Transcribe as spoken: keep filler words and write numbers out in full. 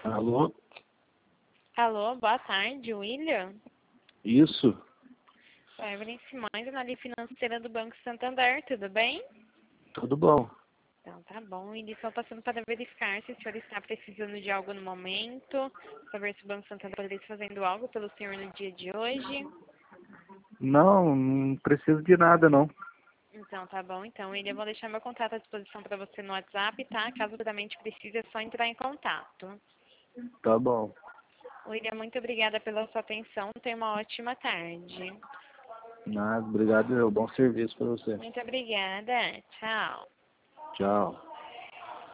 Alô? Alô, boa tarde, William. Isso? Sou Evelyn Simões, analista financeira do Banco Santander, tudo bem? Tudo bom. Então tá bom, e estou passando para verificar se o senhor está precisando de algo no momento, saber se o Banco Santander poderia estar fazendo algo pelo senhor no dia de hoje. Não, não preciso de nada, não. Então tá bom, então William, eu vou deixar meu contato à disposição para você no WhatsApp, tá? Caso futuramente precise, é só entrar em contato. Tá bom. William, muito obrigada pela sua atenção, tenha uma ótima tarde. Nada, obrigado, meu. Bom serviço pra você. Muito obrigada, tchau. Tchau.